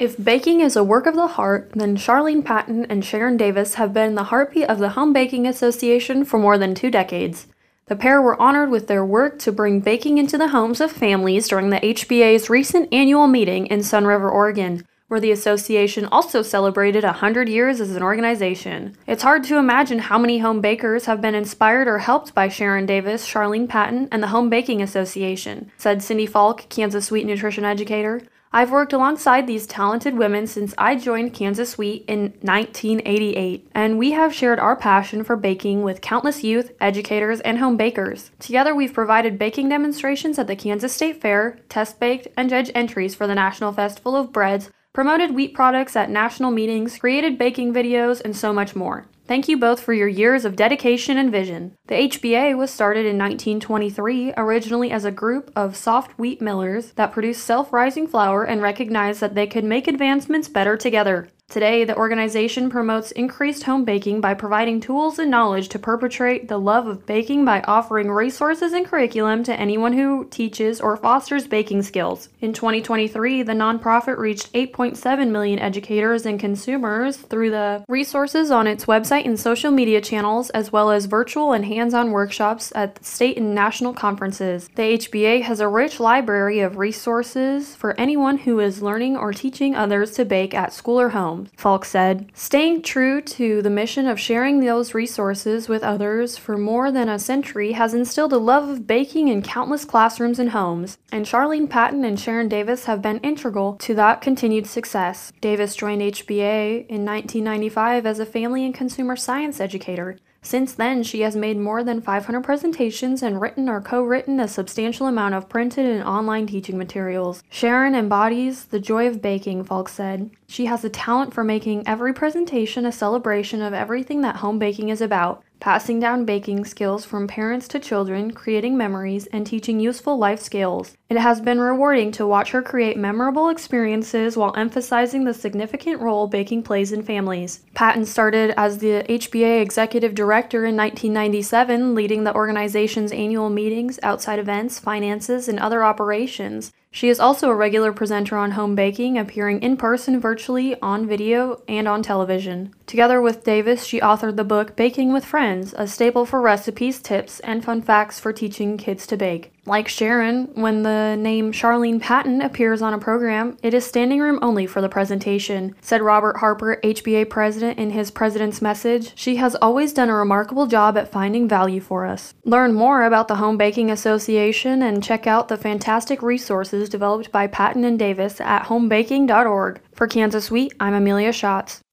If baking is a work of the heart, then Charlene Patton and Sharon Davis have been the heartbeat of the Home Baking Association for more than 2 decades. The pair were honored with their work to bring baking into the homes of families during the HBA's recent annual meeting in Sun River, Oregon, where the association also celebrated 100 years as an organization. It's hard to imagine how many home bakers have been inspired or helped by Sharon Davis, Charlene Patton, and the Home Baking Association, said Cindy Falk, Kansas Sweet nutrition educator. I've worked alongside these talented women since I joined Kansas Sweet in 1988, and we have shared our passion for baking with countless youth, educators, and home bakers. Together, we've provided baking demonstrations at the Kansas State Fair, test-baked, and judged entries for the National Festival of Breads, promoted wheat products at national meetings, created baking videos, and so much more. Thank you both for your years of dedication and vision. The HBA was started in 1923, originally as a group of soft wheat millers that produced self-rising flour and recognized that they could make advancements better together. Today, the organization promotes increased home baking by providing tools and knowledge to perpetuate the love of baking by offering resources and curriculum to anyone who teaches or fosters baking skills. In 2023, the nonprofit reached 8.7 million educators and consumers through the resources on its website and social media channels, as well as virtual and hands-on workshops at state and national conferences. The HBA has a rich library of resources for anyone who is learning or teaching others to bake at school or home. Falk said, "Staying true to the mission of sharing those resources with others for more than a century has instilled a love of baking in countless classrooms and homes, and Charlene Patton and Sharon Davis have been integral to that continued success." Davis joined HBA in 1995 as a family and consumer science educator. Since then, she has made more than 500 presentations and written or co-written a substantial amount of printed and online teaching materials. Sharon embodies the joy of baking, Falk said. She has a talent for making every presentation a celebration of everything that home baking is about, passing down baking skills from parents to children, creating memories, and teaching useful life skills. It has been rewarding to watch her create memorable experiences while emphasizing the significant role baking plays in families. Patton started as the HBA Executive Director in 1997, leading the organization's annual meetings, outside events, finances, and other operations. She is also a regular presenter on home baking, appearing in person, virtually, on video, and on television. Together with Davis, she authored the book Baking with Friends, a staple for recipes, tips, and fun facts for teaching kids to bake. Like Sharon, when the name Charlene Patton appears on a program, it is standing room only for the presentation, said Robert Harper, HBA president, in his president's message. "She has always done a remarkable job at finding value for us." Learn more about the Home Baking Association and check out the fantastic resources developed by Patton and Davis at homebaking.org. For Kansas Sweet, I'm Amelia Schatz.